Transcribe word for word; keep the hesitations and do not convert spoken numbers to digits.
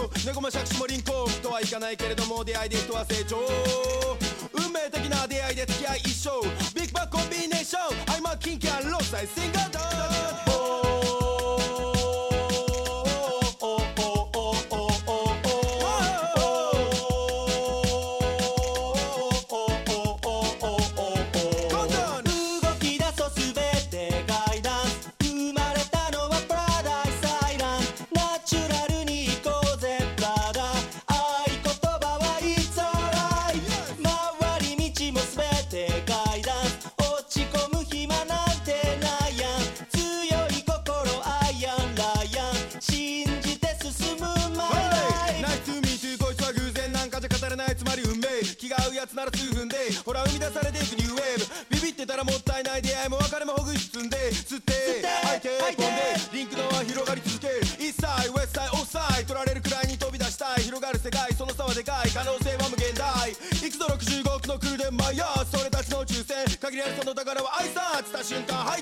猫も杓子も輪行とはいかないけれども、出会いで人は成長。運命的な出会いで付き合い一生、ビッグバンコンビネーション、I'm a king canロサイシンガード気が合うやつなら数分でほら生み出されていくニューウェーブ。ビビってたらもったいない出会いも別れもほぐし積んで吸って吐いて飛んでリンクの輪広がり続ける。イースサイウエストサイオフサイ取られるくらいに飛び出したい。広がる世界その差はでかい。可能性は無限大。いくぞろくじゅうごおくのクルーでマイヤー。それたちの抽選限りあるその宝は挨拶した瞬間